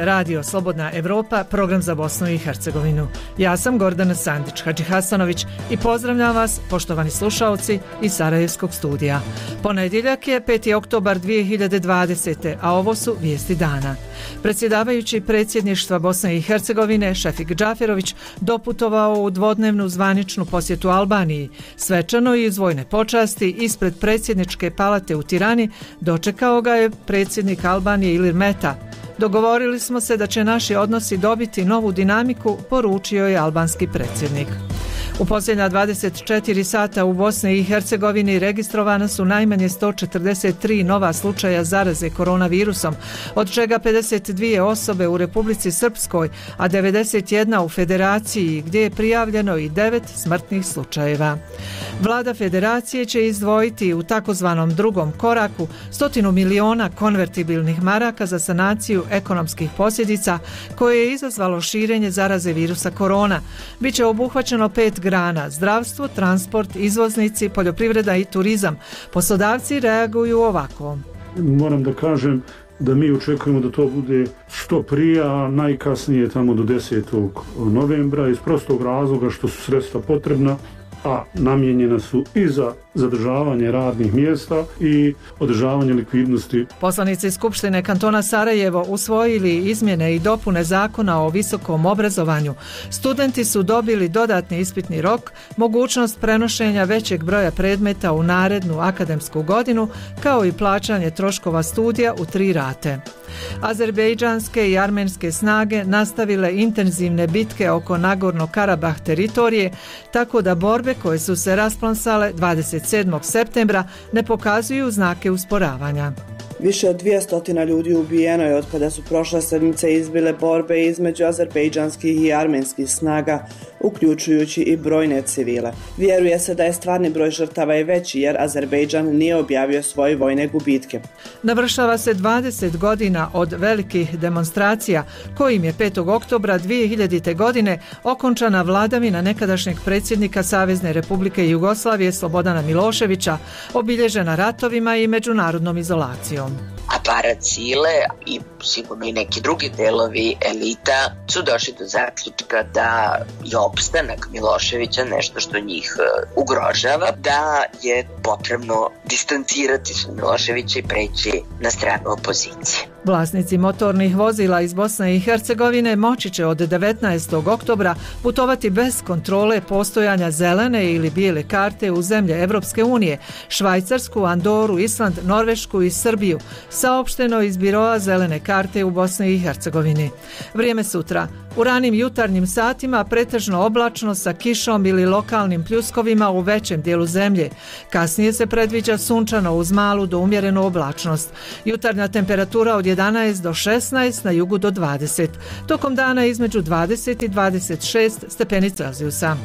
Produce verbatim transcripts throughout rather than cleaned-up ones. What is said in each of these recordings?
je Radio Slobodna Evropa, program za Bosnu i Hercegovinu. Ja sam Gordana Sandić Hadžihasanović i pozdravljam vas, poštovani slušaoci iz Sarajevskog studija. Ponedjeljak je peti oktobar dvije hiljade dvadesete. a ovo su vijesti dana. Predsjedavajući predsjedništva Bosne i Hercegovine Šefik Džaferović doputovao u dvodnevnu zvaničnu posjetu Albaniji. Svečano i iz vojne počasti ispred predsjedničke palate u Tirani dočekao ga je predsjednik Albanije Ilir Meta. Dogovorili smo se da će naši odnosi dobiti novu dinamiku, poručio je albanski predsjednik. U posljednja dvadeset četiri sata u Bosni i Hercegovini registrovana su najmanje sto četrdeset tri nova slučaja zaraze koronavirusom, od čega pedeset dvije osobe u Republici Srpskoj, a devedeset jedna u Federaciji, gdje je prijavljeno i devet smrtnih slučajeva. Vlada Federacije će izdvojiti u takozvanom drugom koraku stotinu miliona konvertibilnih maraka za sanaciju ekonomskih posljedica koje je izazvalo širenje zaraze virusa korona. Biće obuhvaćeno pet grana: zdravstvo, transport, izvoznici, poljoprivreda i turizam. Poslodavci reaguju ovako. Moram da kažem da mi očekujemo da to bude što prije, a najkasnije tamo do desetog novembra, iz prostog razloga što su sredstva potrebna, a namijenjena su i za zadržavanje radnih mjesta i održavanje likvidnosti. Poslanici Skupštine kantona Sarajevo usvojili izmjene i dopune Zakona o visokom obrazovanju. Studenti su dobili dodatni ispitni rok, mogućnost prenošenja većeg broja predmeta u narednu akademsku godinu, kao i plaćanje troškova studija u tri rate. Azerbejdžanske i armenske snage nastavile intenzivne bitke oko Nagorno-Karabah teritorije, tako da borbe koje su se rasplansale dvadeset sedmog septembra ne pokazuju znake usporavanja. Više od dvjesto ljudi ubijeno je od kada su prošle sedmice izbile borbe između azerbejdžanskih i armenskih snaga, uključujući i brojne civile. Vjeruje se da je stvarni broj žrtava i veći jer Azerbejdžan nije objavio svoje vojne gubitke. Navršava se dvadeset godina od velikih demonstracija kojim je petog oktobra dvije hiljadite. godine okončana vladavina nekadašnjeg predsjednika Savezne Republike Jugoslavije Slobodana Miloševića, obilježena ratovima i međunarodnom izolacijom. Aparat sile i sigurno i neki drugi delovi elita su došli do zaključka da je opstanak Miloševića nešto što njih ugrožava, da je potrebno distancirati se od Miloševića i preći na stranu opozicije. Vlasnici motornih vozila iz Bosne i Hercegovine moći će od devetnaestog oktobra putovati bez kontrole postojanja zelene ili bijele karte u zemlje Evropske unije, Švajcarsku, Andoru, Island, Norvešku i Srbiju, saopšteno iz biroa zelene karte u Bosni i Hercegovini. Vrijeme sutra. U ranim jutarnjim satima pretežno oblačno sa kišom ili lokalnim pljuskovima u većem dijelu zemlje. Kasnije se predviđa sunčano uz malu do umjerenu oblačnost. Jutarnja temperatura od jedanaest do šesnaest, na jugu do dvadeset. Tokom dana između dvadeset i dvadeset šest stepeni Celzijusa.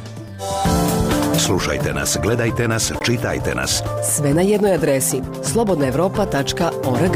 Slušajte nas, gledajte nas, čitajte nas. Sve na jednoj adresi: slobodna evropa tačka org.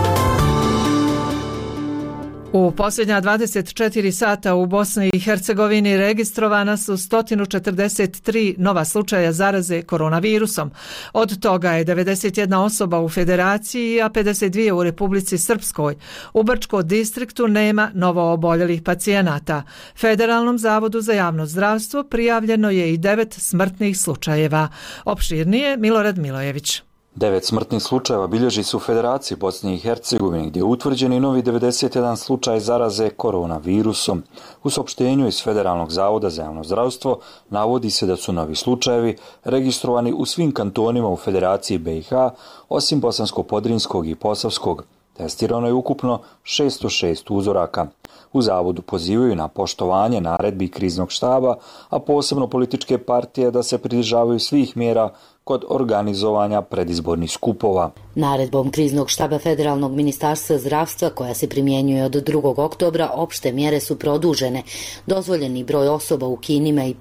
U posljednja dvadeset četiri sata u Bosni i Hercegovini registrovana su sto četrdeset tri nova slučaja zaraze koronavirusom. Od toga je devedeset jedna osoba u Federaciji, a pedeset dvije u Republici Srpskoj. U Brčko distriktu nema novo oboljelih pacijenata. Federalnom zavodu za javno zdravstvo prijavljeno je i devet smrtnih slučajeva. Opširnije Milorad Milojević. Devet smrtnih slučajeva bilježi se u Federaciji Bosne i Hercegovine, gdje je utvrđen i novi devedeset jedan slučaj zaraze koronavirusom. U saopštenju iz Federalnog zavoda za javno zdravstvo navodi se da su novi slučajevi registrovani u svim kantonima u Federaciji B i H, osim Bosansko-Podrinjskog i Posavskog. Testirano je ukupno šesto šest uzoraka. U zavodu pozivaju na poštovanje naredbi kriznog štaba, a posebno političke partije da se pridržavaju svih mjera kod organizovanja predizbornih skupova. Naredbom kriznog štaba Federalnog ministarstva zdravstva, koja se primjenjuje od drugog oktobra, opšte mjere su produžene. Dozvoljeni broj osoba u kinima i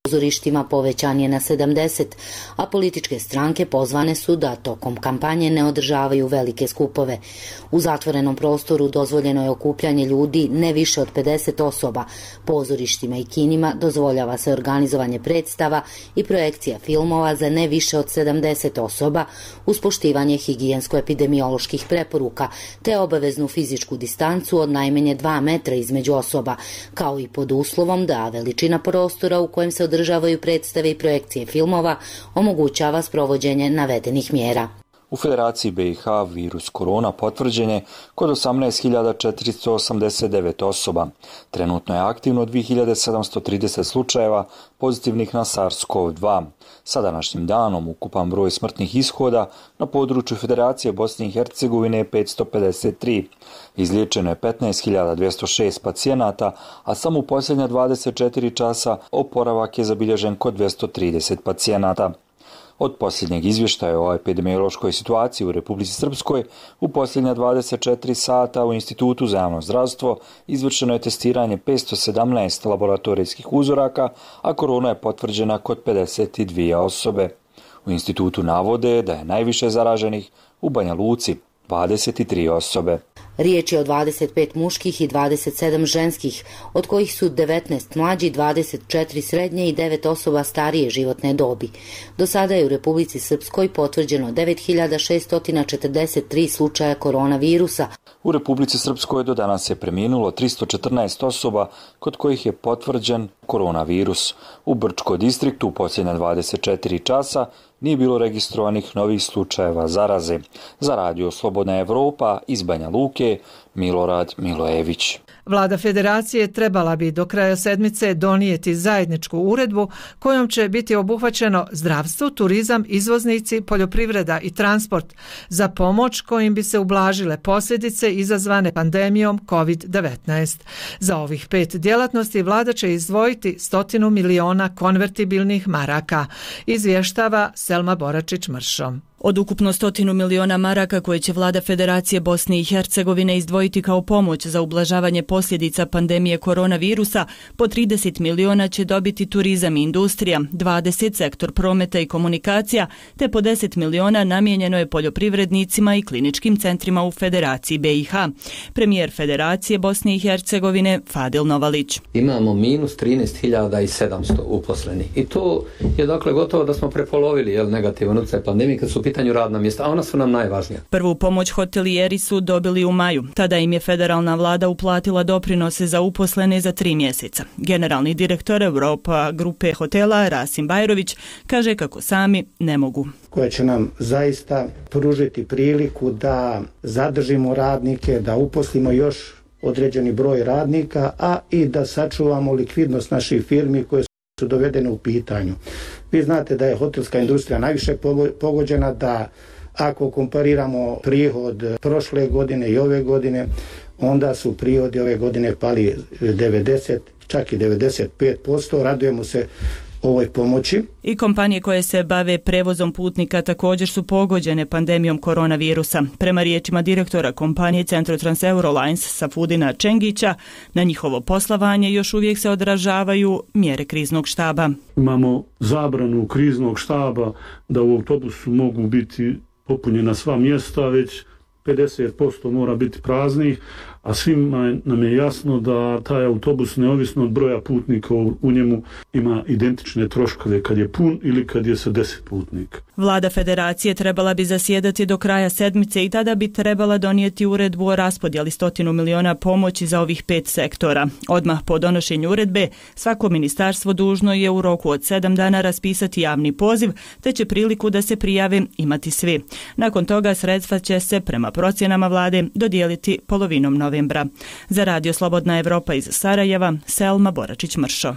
pozorištima povećan je na sedamdeset, a političke stranke pozvane su da tokom kampanje ne održavaju velike skupove. U zatvorenom prostoru dozvoljeno je okupljanje ljudi ne više od pedeset osoba. Pozorištima i kinima dozvoljava se organizovanje predstava i projekcija filmova za ne više od sedamdeset osoba uz poštivanje higijensko-epidemioloških preporuka te obaveznu fizičku distancu od najmanje dva metra između osoba, kao i pod uslovom da veličina prostora u kojem se održavaju predstave i projekcije filmova omogućava sprovođenje navedenih mjera. U Federaciji B i H virus korona potvrđen je kod osamnaest hiljada četiristo osamdeset devet osoba. Trenutno je aktivno dvije hiljade sedamsto trideset slučajeva pozitivnih na SARS-CoV dva. Sa današnjim danom ukupan broj smrtnih ishoda na području Federacije Bosne i Hercegovine je petsto pedeset tri. Izliječeno je petnaest hiljada dvjesto šest pacijenata, a samo u posljednja dvadeset četiri časa oporavak je zabilježen kod dvjesto trideset pacijenata. Od posljednjeg izvještaja o epidemiološkoj situaciji u Republici Srpskoj u posljednja dvadeset četiri sata u Institutu za javno zdravstvo izvršeno je testiranje petsto sedamnaest laboratorijskih uzoraka, a korona je potvrđena kod pedeset dvije osobe. U institutu navode da je najviše zaraženih u Banja Luci, dvadeset tri osobe. Riječ je o dvadeset pet muških i dvadeset sedam ženskih, od kojih su devetnaest mlađi, dvadeset četiri srednje i devet osoba starije životne dobi. Do sada je u Republici Srpskoj potvrđeno devet hiljada šesto četrdeset tri slučaja koronavirusa. U Republici Srpskoj do danas je preminulo tristo četrnaest osoba kod kojih je potvrđen koronavirus. U Brčko distriktu u posljednja dvadeset četiri časa nije bilo registrovanih novih slučajeva zaraze. Za radio Slobodna Evropa iz Banja Luke, Milorad Milojević. Vlada Federacije trebala bi do kraja sedmice donijeti zajedničku uredbu kojom će biti obuhvaćeno zdravstvo, turizam, izvoznici, poljoprivreda i transport za pomoć kojim bi se ublažile posljedice izazvane pandemijom kovid devetnaest. Za ovih pet djelatnosti vlada će izdvojiti stotinu miliona konvertibilnih maraka, izvještava Selma Boračić-Mršo. Od ukupno stotinu miliona maraka koje će vlada Federacije Bosne i Hercegovine izdvojiti kao pomoć za ublažavanje posljedica pandemije koronavirusa, po trideset miliona će dobiti turizam i industrija, dvadeset sektor prometa i komunikacija, te po deset miliona namijenjeno je poljoprivrednicima i kliničkim centrima u Federaciji B i H. Premijer Federacije Bosne i Hercegovine Fadil Novalić. Imamo minus trinaest hiljada sedamsto uposlenih i to je dakle gotovo da smo prepolovili jel, negativan utjecaj pandemije kad su pitanju radna mjesta, a ona su nam najvažnija. Prvu pomoć hotelijeri su dobili u maju. Tada im je federalna vlada uplatila doprinose za uposlene za tri mjeseca. Generalni direktor Europa grupe hotela Rasim Bajrović kaže kako sami ne mogu. Koja će nam zaista pružiti priliku da zadržimo radnike, da uposlimo još određeni broj radnika, a i da sačuvamo likvidnost naših firmi koje su dovedene u pitanju. Vi znate da je hotelska industrija najviše pogođena, da ako kompariramo prihod prošle godine i ove godine, onda su prihodi ove godine pali devedeset, čak i devedeset pet posto. Radujemo se ovoj pomoći. I kompanije koje se bave prevozom putnika također su pogođene pandemijom koronavirusa. Prema riječima direktora kompanije Centrotrans Eurolines Safudina Čengića, na njihovo poslovanje još uvijek se odražavaju mjere kriznog štaba. Imamo zabranu kriznog štaba da u autobusu mogu biti popunjena sva mjesta, već pedeset posto mora biti praznih, a svima nam je jasno da taj autobus neovisno od broja putnika u njemu ima identične troškove kad je pun ili kad je sa deset putnika. Vlada Federacije trebala bi zasjedati do kraja sedmice i tada bi trebala donijeti uredbu o raspodjeli stotinu miliona pomoći za ovih pet sektora. Odmah po donošenju uredbe svako ministarstvo dužno je u roku od sedam dana raspisati javni poziv, te će priliku da se prijave imati svi. Nakon toga sredstva će se prema procjenama vlade dodijeliti polovinom novembra. Za radio Slobodna Evropa iz Sarajeva, Selma Boračić-Mršo.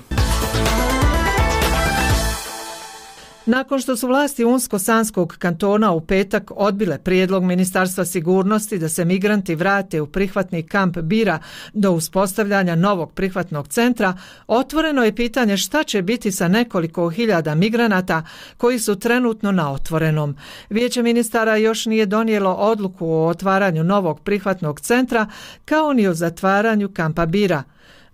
Nakon što su vlasti Unsko-Sanskog kantona u petak odbile prijedlog Ministarstva sigurnosti da se migranti vrate u prihvatni kamp Bira do uspostavljanja novog prihvatnog centra, otvoreno je pitanje šta će biti sa nekoliko hiljada migranata koji su trenutno na otvorenom. Vijeće ministara još nije donijelo odluku o otvaranju novog prihvatnog centra kao ni o zatvaranju kampa Bira.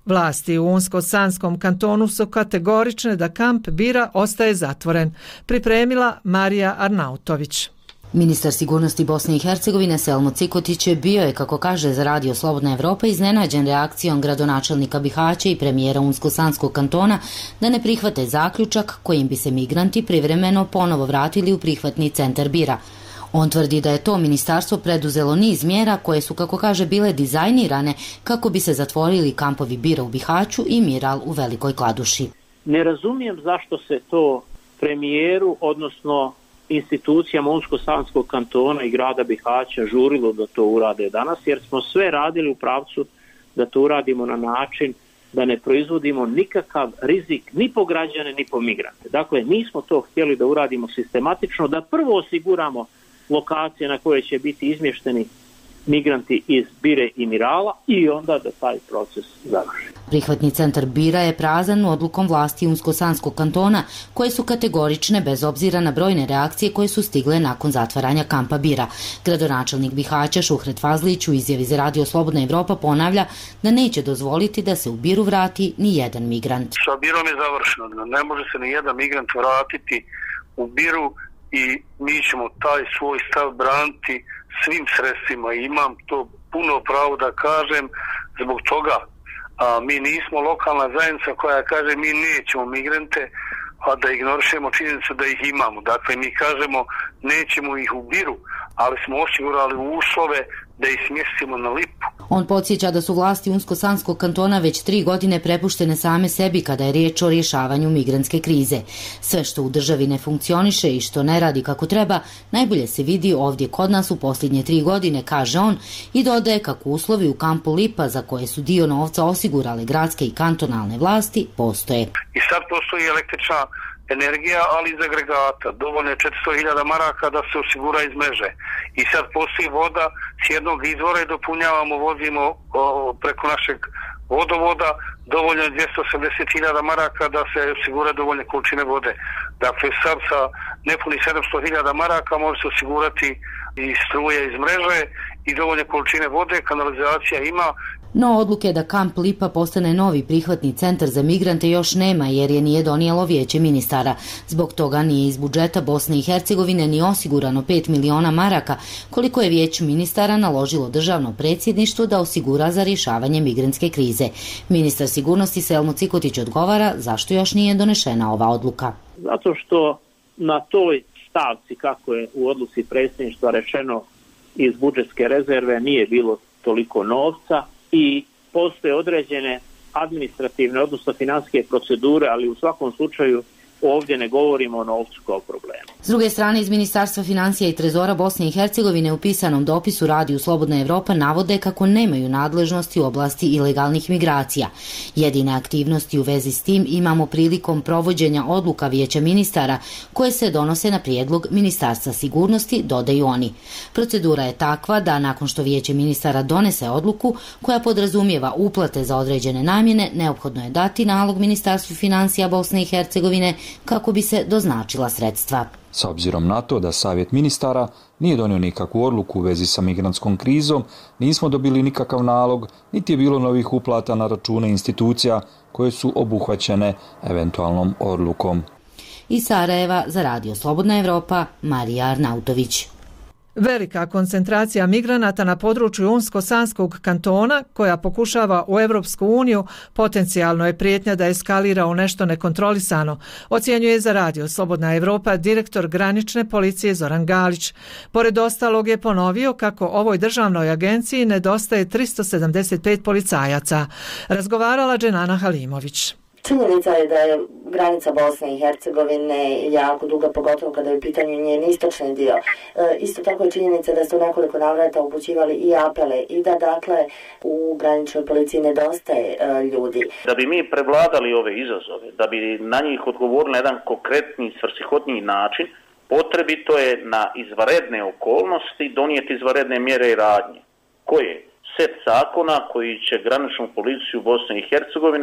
Vlasti u Unsko-Sanskom kantonu su kategorične da kamp Bira ostaje zatvoren, pripremila Marija Arnautović. Ministar sigurnosti Bosne i Hercegovine Selmo Cikotić bio je, kako kaže za Radio Slobodna Evropa, iznenađen reakcijom gradonačelnika Bihaća i premijera Unsko-Sanskog kantona da ne prihvate zaključak kojim bi se migranti privremeno ponovo vratili u prihvatni centar Bira. On tvrdi da je to ministarstvo preduzelo niz mjera koje su, kako kaže, bile dizajnirane kako bi se zatvorili kampovi Bira u Bihaću i Miral u Velikoj Kladuši. Ne razumijem zašto se to premijeru, odnosno institucijama Unsko-Sanskog kantona i grada Bihaća žurilo da to urade danas, jer smo sve radili u pravcu da to uradimo na način da ne proizvodimo nikakav rizik ni po građane ni po migrante. Dakle, nismo to htjeli da uradimo sistematično, da prvo osiguramo lokacije na koje će biti izmješteni migranti iz Bire i Mirala i onda da taj proces završi. Prihvatni centar Bira je prazan odlukom vlasti Unsko-Sanskog kantona, koje su kategorične bez obzira na brojne reakcije koje su stigle nakon zatvaranja kampa Bira. Gradonačelnik Bihaća Šuhret Fazlić u izjavi za Radio Slobodna Evropa ponavlja da neće dozvoliti da se u Biru vrati ni jedan migrant. Sa Birom je završeno. Ne može se ni jedan migrant vratiti u Biru i mi ćemo taj svoj stav braniti svim sredstvima. Imam to puno pravo da kažem zbog toga. A mi nismo lokalna zajednica koja kaže mi nećemo migrante, a da ignorišemo činjenicu da ih imamo. Dakle, mi kažemo nećemo ih u Biru, ali smo osigurali uslove da ih smjestimo na Lipu. On podsjeća da su vlasti Unsko-Sanskog kantona već tri godine prepuštene same sebi kada je riječ o rješavanju migrantske krize. Sve što u državi ne funkcioniše i što ne radi kako treba, najbolje se vidi ovdje kod nas u posljednje tri godine, kaže on, i dodaje kako uslovi u kampu Lipa, za koje su dio novca osigurale gradske i kantonalne vlasti, postoje. I sad postoji električna energija, ali iz agregata. Dovoljno je četiristo hiljada maraka da se osigura iz mreže. I sad postoji voda s jednog izvora i dopunjavamo, vozimo o, preko našeg vodovoda, dovoljno je dvjesto osamdeset hiljada maraka da se osigura dovoljne količine vode. Dakle, sad sa nepunih sedamsto hiljada maraka može se osigurati i struje iz mreže i dovoljne količine vode, kanalizacija ima. No odluke da kamp Lipa postane novi prihvatni centar za migrante još nema, jer je nije donijelo vijeće ministara. Zbog toga nije iz budžeta Bosne i Hercegovine ni osigurano pet miliona maraka, koliko je vijeće ministara naložilo državno predsjedništvo da osigura za rješavanje migrantske krize. Ministar sigurnosti Selmo Cikotić odgovara zašto još nije donešena ova odluka. Zato što na toj stavci, kako je u odluci predsjedništva rečeno, iz budžetske rezerve nije bilo toliko novca, i postoje određene administrativne, odnosno financijske procedure, ali u svakom slučaju ovdje ne govorimo o novcu kao problemu. S druge strane, iz Ministarstva financija i Trezora Bosne i Hercegovine u pisanom dopisu Radiju Slobodna Evropa navode kako nemaju nadležnosti u oblasti ilegalnih migracija. Jedine aktivnosti u vezi s tim imamo prilikom provođenja odluka vijeća ministara koje se donose na prijedlog Ministarstva sigurnosti, dodaju oni. Procedura je takva da nakon što vijeće ministara donese odluku koja podrazumijeva uplate za određene namjene, neophodno je dati nalog Ministarstvu financija Bosne i Hercegovine kako bi se doznačila sredstva. S obzirom na to da Savjet ministara nije donio nikakvu odluku u vezi sa migrantskom krizom, nismo dobili nikakav nalog, niti je bilo novih uplata na račune institucija koje su obuhvaćene eventualnom odlukom. Iz Sarajeva za Radio Slobodna Evropa, Marija Arnautović. Velika koncentracija migranata na području Unsko-Sanskog kantona, koja pokušava u Europsku uniju, potencijalno je prijetnja da eskalira u nešto nekontrolisano, ocjenjuje za Radio Slobodna Evropa direktor granične policije Zoran Galić. Pored ostalog je ponovio kako ovoj državnoj agenciji nedostaje tristo sedamdeset pet policajaca. Razgovarala Dženana Halimović. Činjenica je da je granica Bosne i Hercegovine jako duga, pogotovo kada je u pitanju njen istočni dio. E, isto tako je činjenica da su nekoliko navrata upućivali i apele i da dakle u graničnoj policiji nedostaje e, ljudi. Da bi mi prevladali ove izazove, da bi na njih odgovorili na jedan konkretni, svrsishodniji način, potrebito je na izvanredne okolnosti donijeti izvanredne mjere i radnje. Koje? Set zakona koji će graničnu policiju Bosne i Hercegovine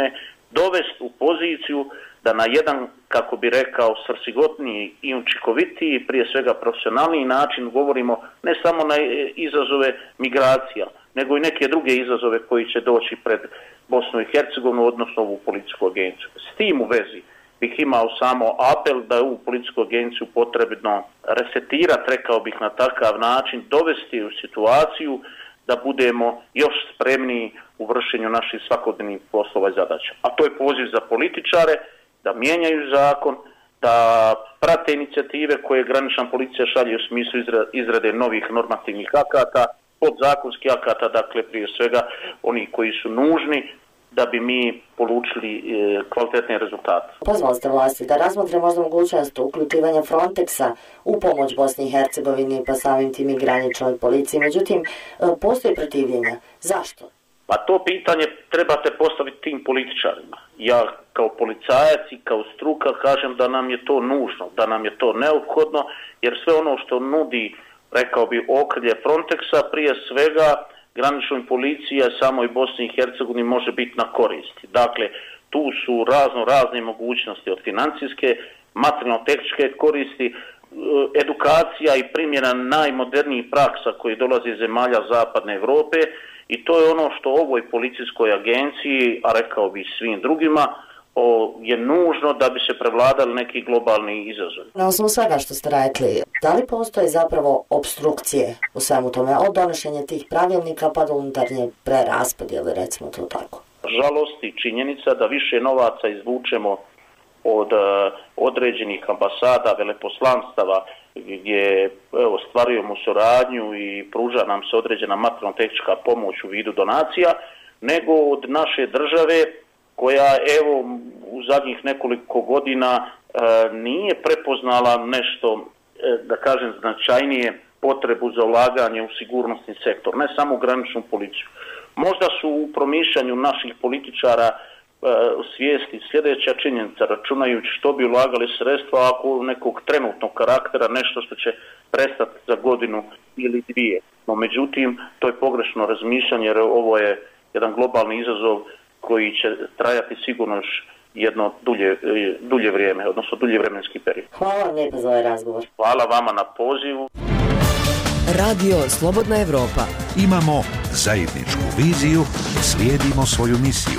dovesti u poziciju da na jedan, kako bi rekao, svrsigotniji i učinkovitiji, prije svega profesionalniji način govorimo ne samo na izazove migracija, nego i neke druge izazove koji će doći pred Bosnu i Hercegovinu, odnosno ovu policijsku agenciju. S tim u vezi bih imao samo apel da je ovu policijsku agenciju potrebno resetirati, rekao bih na takav način, dovesti u situaciju da budemo još spremniji u vršenju naših svakodnevnih poslova i zadaća. A to je poziv za političare da mijenjaju zakon, da prate inicijative koje granična policija šalje u smislu izrade novih normativnih akata, podzakonskih akata, dakle prije svega oni koji su nužni da bi mi polučili e, kvalitetne rezultate. Pozvali ste vlasti da razmotre možda mogućnost uključivanja Frontexa u pomoć Bosni i Hercegovini, pa samim tim i graničnoj policiji. Međutim, postoji protivljenja. Zašto? Pa to pitanje trebate postaviti tim političarima. Ja kao policajac i kao struka kažem da nam je to nužno, da nam je to neophodno, jer sve ono što nudi, rekao bi, okrilje Frontexa, prije svega graničnoj policiji, a samoj Bosni i Hercegovini može biti na koristi. Dakle, tu su razno razne mogućnosti od financijske, materijalno-tehničke koristi, edukacija i primjena najmodernijih praksa koji dolaze iz zemalja Zapadne Europe i to je ono što ovoj policijskoj agenciji, a rekao bi svim drugima, o, je nužno da bi se prevladali neki globalni izazovi. Na osnovu svega što ste rekli, da li postoje zapravo obstrukcije u svemu tome, od donošenja tih pravilnika pa do unutarnje preraspodjele, recimo to tako? Žalosti činjenica da više novaca izvučemo od uh, određenih ambasada, veleposlanstava, gdje evo, stvarujemo suradnju i pruža nam se određena materijalno-tehnička pomoć u vidu donacija, nego od naše države koja evo u zadnjih nekoliko godina e, nije prepoznala nešto, e, da kažem, značajnije potrebu za ulaganje u sigurnosni sektor, ne samo u graničnu policiju. Možda su u promišljanju naših političara e, svijesti sljedeća činjenica, računajući što bi ulagali sredstva ako nekog trenutnog karaktera, nešto što će prestati za godinu ili dvije. No međutim, to je pogrešno razmišljanje jer ovo je jedan globalni izazov koji će trajati sigurno još jedno dulje, dulje vrijeme, odnosno dulje vremenski period. Hvala vam lijepo za ovaj razgovor. Hvala vama na pozivu. Radio Slobodna Evropa. Imamo zajedničku viziju, slijedimo svoju misiju.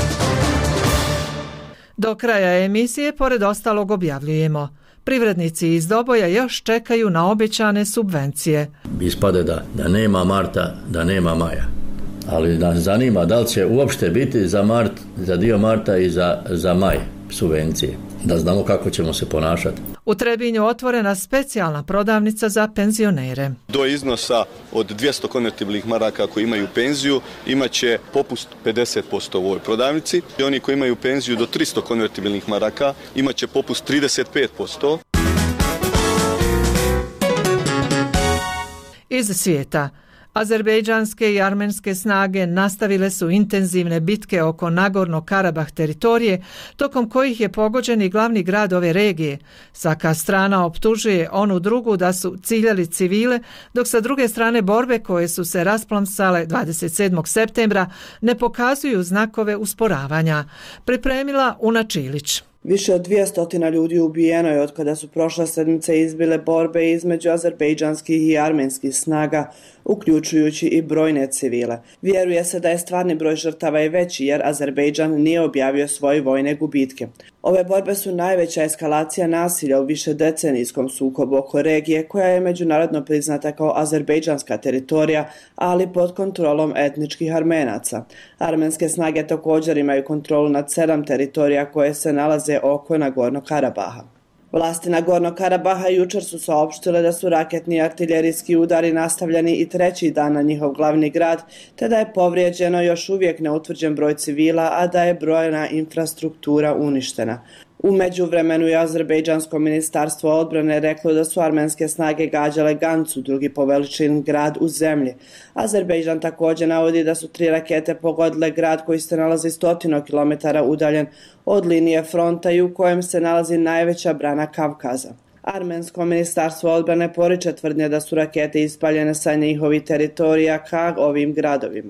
Do kraja emisije, pored ostalog, objavljujemo: privrednici iz Doboja još čekaju na obećane subvencije. Ispade da, da nema marta, da nema maja. Ali nas zanima da li će uopšte biti za mart, za dio marta i za, za maj subvencije. Da znamo kako ćemo se ponašati. U Trebinju otvorena specijalna prodavnica za penzionere. Do iznosa od dvjesto konvertibilnih maraka koji imaju penziju imat će popust pedeset posto u ovoj prodavnici. I oni koji imaju penziju do tristo konvertibilnih maraka imat će popust trideset pet posto. Iz svijeta. Azerbejdžanske i armenske snage nastavile su intenzivne bitke oko Nagorno-Karabah teritorije, tokom kojih je pogođen i glavni grad ove regije. Svaka strana optužuje onu drugu da su ciljali civile, dok sa druge strane borbe koje su se rasplamsale dvadeset sedmog septembra ne pokazuju znakove usporavanja. Pripremila Una Čilić. Više od dvjesto ljudi ubijeno je od kada su prošle sedmice izbile borbe između azerbejdžanskih i armenskih snaga, uključujući i brojne civile. Vjeruje se da je stvarni broj žrtava i veći jer Azerbejdžan nije objavio svoje vojne gubitke. Ove borbe su najveća eskalacija nasilja u višedecenijskom sukobu oko regije koja je međunarodno priznata kao azerbejdžanska teritorija, ali pod kontrolom etničkih Armenaca. Armenske snage također imaju kontrolu nad sedam teritorija koje se nalaze oko Nagorno-Karabaha. Vlasti Nagorno-Karabaha jučer su saopštile da su raketni i artiljerijski udari nastavljeni i treći dan na njihov glavni grad, te da je povrijeđeno još uvijek neutvrđen broj civila, a da je brojna infrastruktura uništena. U međuvremenu je Azerbejdžansko ministarstvo odbrane reklo da su armenske snage gađale Gancu, drugi po veličini grad u zemlji. Azerbejdžan također navodi da su tri rakete pogodile grad koji se nalazi stotinu kilometara udaljen od linije fronta i u kojem se nalazi najveća brana Kavkaza. Armensko ministarstvo odbrane poriče tvrdnje da su rakete ispaljene sa njihovih teritorija ka ovim gradovima.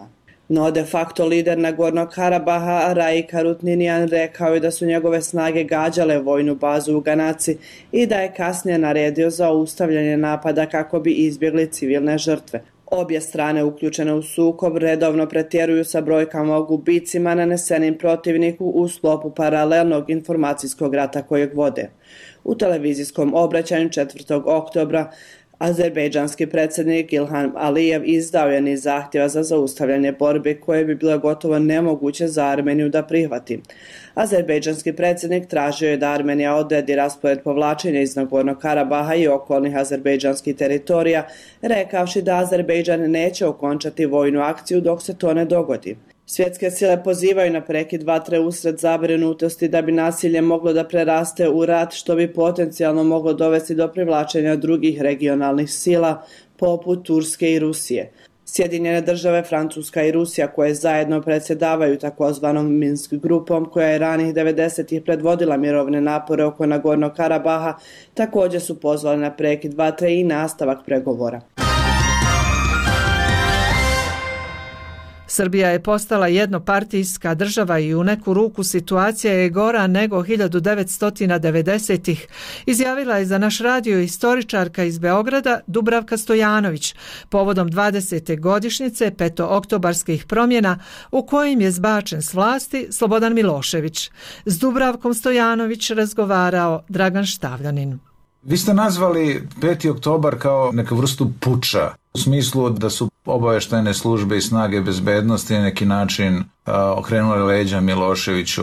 No de facto lider Nagornog Karabaha Raik Harutninian rekao je da su njegove snage gađale vojnu bazu u Ganaci i da je kasnije naredio za ustavljanje napada kako bi izbjegli civilne žrtve. Obje strane uključene u sukob redovno pretjeruju sa brojkama o gubicima nanesenim protivniku u sklopu paralelnog informacijskog rata kojeg vode. U televizijskom obraćanju četvrtog oktobra azerbejdžanski predsjednik Ilham Alijev izdao je niz zahtjeva za zaustavljanje borbe koje bi bilo gotovo nemoguće za Armeniju da prihvati. Azerbejdžanski predsjednik tražio je da Armenija odredi raspored povlačenja iz Nagornog Karabaha i okolnih azerbejdžanskih teritorija, rekavši da Azerbejdžan neće okončati vojnu akciju dok se to ne dogodi. Svjetske sile pozivaju na prekid vatre usred zabrinutosti da bi nasilje moglo da preraste u rat, što bi potencijalno moglo dovesti do privlačenja drugih regionalnih sila poput Turske i Rusije. Sjedinjene države, Francuska i Rusija, koje zajedno predsjedavaju takozvanom Minsk grupom, koja je ranih devedesetih predvodila mirovne napore oko Nagornog Karabaha, također su pozvali na prekid vatre i nastavak pregovora. Srbija je postala jednopartijska država i u neku ruku situacija je gora nego hiljadu devetsto devedesetih, izjavila je za naš radio istoričarka iz Beograda Dubravka Stojanović povodom dvadesete godišnjice petooktobarskih promjena u kojim je zbačen s vlasti Slobodan Milošević. S Dubravkom Stojanović razgovarao Dragan Štavljanin. Vi ste nazvali peti oktobar kao neku vrstu puča, u smislu da su obavještajne službe i snage bezbednosti na neki način a, okrenule leđa Miloševiću,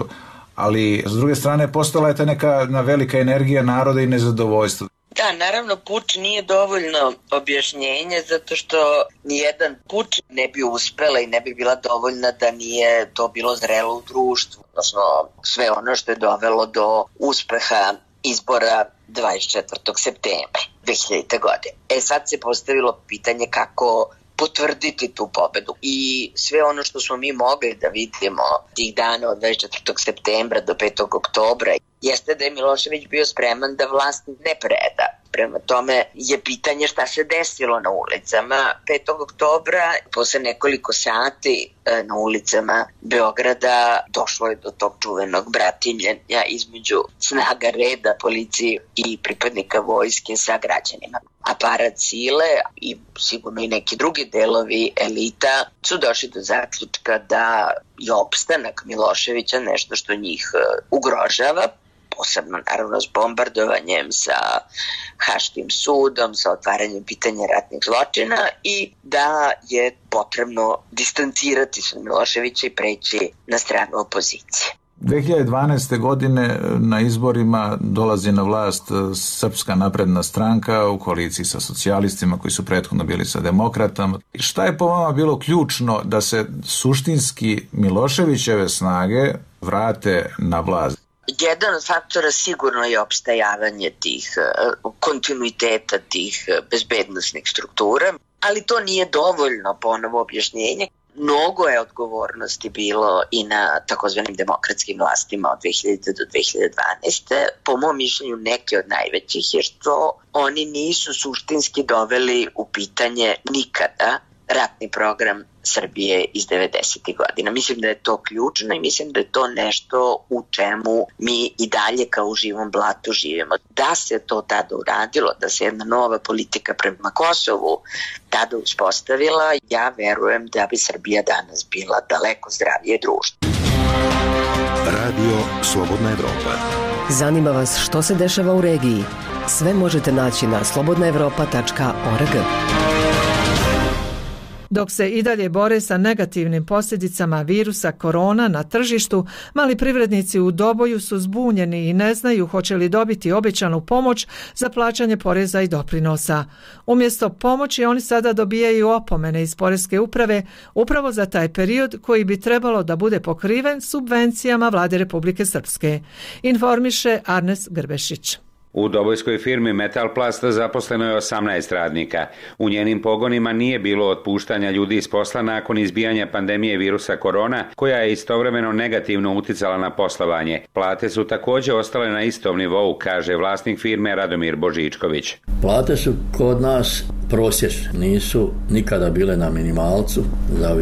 ali s druge strane postala je ta neka velika energija naroda i nezadovoljstvo. Da, naravno puč nije dovoljno objašnjenje zato što nijedan puč ne bi uspela i ne bi bila dovoljna da nije to bilo zrelo u društvu, odnosno sve ono što je dovelo do uspeha izbora dvadeset četvrtog septembra dve hiljadite. godine. E sad se postavilo pitanje kako potvrditi tu pobedu i sve ono što smo mi mogli da vidimo tih dana od dvadeset četvrtog septembra do petog oktobra jeste da je Milošević bio spreman da vlast ne preda. Prema tome je pitanje šta se desilo na ulicama petog oktobra. Posle nekoliko sati na ulicama Beograda došlo je do tog čuvenog bratimljenja između snaga reda, policije i pripadnika vojske sa građanima. Aparat sile i sigurno i neki drugi delovi elita su došli do zaključka da je opstanak Miloševića nešto što njih ugrožava, posebno naravno s bombardovanjem, sa Haškim sudom, sa otvaranjem pitanja ratnih zločina i da je potrebno distancirati se od Miloševića i preći na stranu opozicije. dve hiljade dvanaeste. godine na izborima dolazi na vlast Srpska napredna stranka u koaliciji sa socijalistima koji su prethodno bili sa demokratama. Šta je po vama bilo ključno da se suštinski Miloševićeve snage vrate na vlast? Jedan od faktora sigurno je opstajavanje tih kontinuiteta, tih bezbednosnih struktura, ali to nije dovoljno ponovo objašnjenje. Mnogo je odgovornosti bilo i na takozvanim demokratskim vlastima od dve hiljadite. do dve hiljade dvanaeste. Po mom mišljenju neke od najvećih je što oni nisu suštinski doveli u pitanje nikada ratni program Srbije iz devedesetih. godina. Mislim da je to ključno i mislim da je to nešto u čemu mi i dalje kao u živom blatu živimo. Da se to tada uradilo, da se jedna nova politika prema Kosovu tada uspostavila, ja verujem da bi Srbija danas bila daleko zdravije društvo. Radio Slobodna Evropa. Zanima vas što se dešava u regiji? Sve možete naći na slobodna evropa tačka org. Dok se i dalje bore sa negativnim posljedicama virusa korona na tržištu, mali privrednici u Doboju su zbunjeni i ne znaju hoće li dobiti obećanu pomoć za plaćanje poreza i doprinosa. Umjesto pomoći oni sada dobijaju opomene iz Poreske uprave upravo za taj period koji bi trebalo da bude pokriven subvencijama Vlade Republike Srpske. Informiše Arnes Grbešić. U dobojskoj firmi Metalplast zaposleno je osamnaest radnika. U njenim pogonima nije bilo otpuštanja ljudi iz posla nakon izbijanja pandemije virusa korona, koja je istovremeno negativno uticala na poslovanje. Plate su također ostale na istom nivou, kaže vlasnik firme Radomir Božičković. Plate su kod nas prosječne, nisu nikada bile na minimalcu za ovi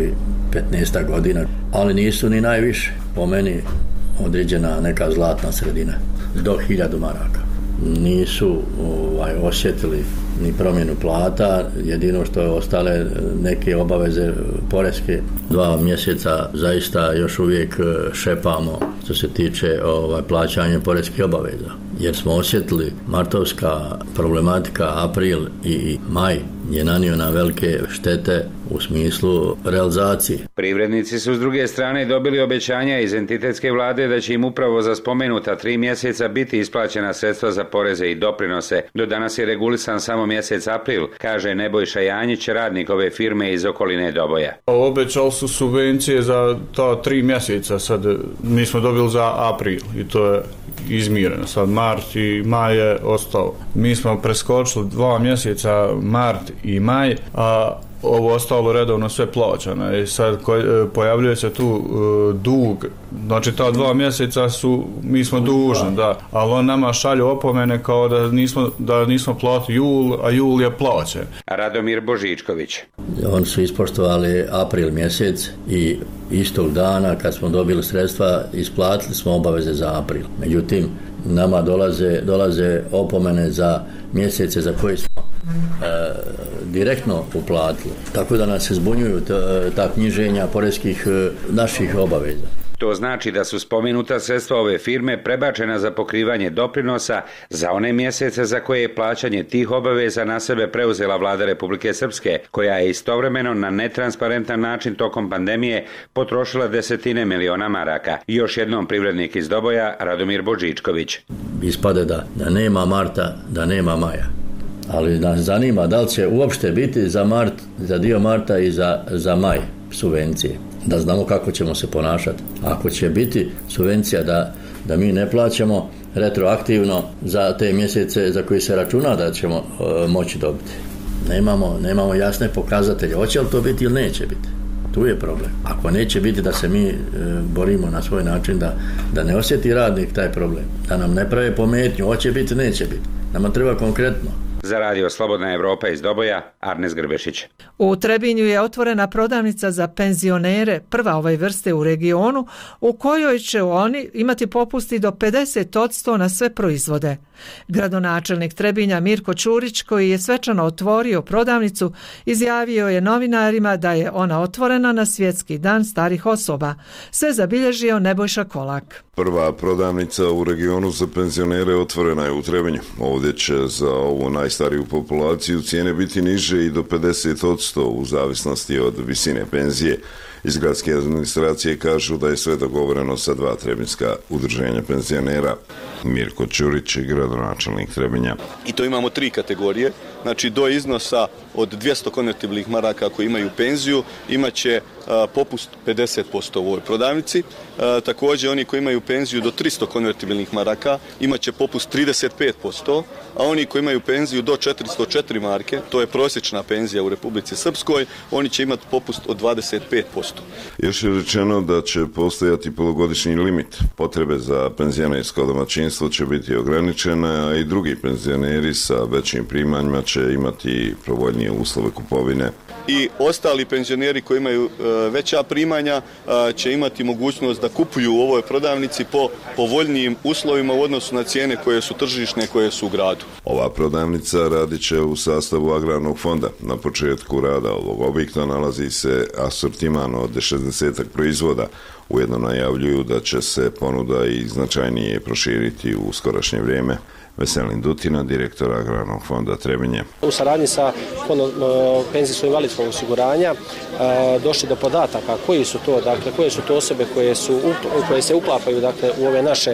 petnaest godina, ali nisu ni najviše. Po meni određena neka zlatna sredina, do hiljadu maraka. Nisu ovaj, osjetili ni promjenu plata, jedino što je ostale neke obaveze poreske. Dva mjeseca zaista još uvijek šepamo što se tiče ovaj, plaćanja poreskih obaveza, jer smo osjetili martovska problematika, april i maj je nanio na velike štete u smislu realizacije. Privrednici su s druge strane dobili obećanja iz entitetske vlade da će im upravo za spomenuta tri mjeseca biti isplaćena sredstva za poreze i doprinose. Do danas je regulisan samo mjesec april, kaže Nebojša Janjić, radnik ove firme iz okoline Doboja. Obećali su subvencije za ta tri mjeseca, sad mi smo dobili za april i to je izmireno. Sad mart i maj je ostalo. Mi smo preskočili dva mjeseca, mart i maj, a ovo ostalo redovno sve plaćano i sad ko, pojavljuje se tu uh, dug, znači ta dva mjeseca su, mi smo dužni, da, ali on nama šalju opomene kao da nismo, da nismo platili jul, a jul je plaćen. Radomir Božičković. Oni su ispoštovali april mjesec i istog dana kad smo dobili sredstva isplatili smo obaveze za april. Međutim, nama dolaze, dolaze opomene za mjesece za koje smo E, direktno uplatili. Tako da nas se zbunjuju ta, ta knjiženja poreskih naših obaveza. To znači da su spomenuta sredstva ove firme prebačena za pokrivanje doprinosa za one mjesece za koje je plaćanje tih obaveza na sebe preuzela vlada Republike Srpske, koja je istovremeno na netransparentan način tokom pandemije potrošila desetine miliona maraka. Još jednom privrednik iz Doboja, Radomir Božičković. Ispade da, da nema marta, da nema maja. Ali nas zanima da li će uopšte biti za mart, za dio marta i za, za maj subvencije. Da znamo kako ćemo se ponašati. Ako će biti subvencija da, da mi ne plaćamo retroaktivno za te mjesece za koje se računa da ćemo e, moći dobiti. Nemamo, nemamo jasne pokazatelje. Hoće li to biti ili neće biti? Tu je problem. Ako neće biti da se mi e, borimo na svoj način da, da ne osjeti radnik taj problem. Da nam ne prave pometnju. Hoće biti, neće biti. Nama treba konkretno. Za radio Slobodna Evropa iz Doboja, Arnes Grbešić. U Trebinju je otvorena prodavnica za penzionere, prva ove vrste u regionu, u kojoj će oni imati popusti do pedeset posto na sve proizvode. Gradonačelnik Trebinja Mirko Ćurić, koji je svečano otvorio prodavnicu, izjavio je novinarima da je ona otvorena na Svjetski dan starih osoba. Sve zabilježio Nebojša Kolak. Prva prodavnica u regionu za penzionere otvorena je u Trebinju. Ovdje će za ovu najstariju populaciju cijene biti niže i do pedeset posto u zavisnosti od visine penzije. Iz gradske administracije kažu da je sve dogovoreno sa dva trebinjska udruženja penzionera. Mirko Ćurić, gradonačelnik Trebinja. I to imamo tri kategorije. Znači do iznosa od dvjesto konvertibilnih maraka koji imaju penziju imat će a, popust pedeset posto u ovoj prodavnici. A, također oni koji imaju penziju do tristo konvertibilnih maraka imat će popust trideset pet posto, a oni koji imaju penziju do četiristo četiri marke, to je prosječna penzija u Republici Srpskoj, oni će imati popust od dvadeset pet posto. Još je rečeno da će postojati polugodišnji limit. Potrebe za penzionersko domaćinstvo će biti ograničene, a i drugi penzioneri sa većim primanjima će imati povoljnije uslove kupovine. I ostali penzioneri koji imaju e, veća primanja e, će imati mogućnost da kupuju u ovoj prodavnici po povoljnijim uslovima u odnosu na cijene koje su tržišne, koje su u gradu. Ova prodavnica radit će u sastavu agrarnog fonda. Na početku rada ovog objekta nalazi se asortiman od šezdeset proizvoda. Ujedno najavljuju da će se ponuda i značajnije proširiti u skorašnje vrijeme. Veselin Dutina, direktor Agrarnog fonda Trebinje. U saradnji sa fondom penzijsko-invalidskog osiguranja došli do podataka koji su to, dakle, koje su to osobe koje su koje se uklapaju, dakle, u ove naše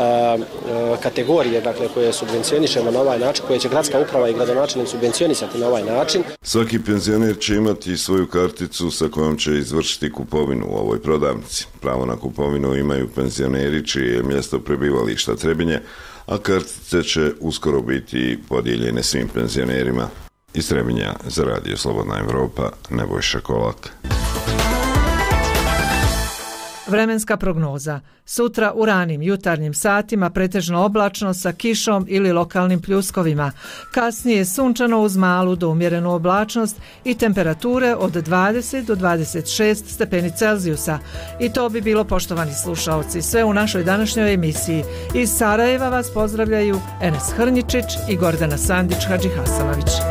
kategorije, dakle, koje subvencionišemo na ovaj način, koje će gradska uprava i gradonačelnik subvencionisati na ovaj način. Svaki penzioner će imati svoju karticu sa kojom će izvršiti kupovinu u ovoj prodavnici. Pravo na kupovinu imaju penzioneri čije je mjesto prebivališta Trebinje, a kartice će uskoro biti podijeljene svim penzionerima. Iz Trebinja za radio Slobodna Evropa, Nebojša Kolak. Vremenska prognoza. Sutra u ranim jutarnjim satima pretežno oblačno sa kišom ili lokalnim pljuskovima. Kasnije sunčano uz malu do umjerenu oblačnost i temperature od dvadeset do dvadeset šest stepeni Celzijusa. I to bi bilo, poštovani slušaoci, sve u našoj današnjoj emisiji. Iz Sarajeva vas pozdravljaju Enes Hrnjičić i Gordana Sandić Hadžihasanović.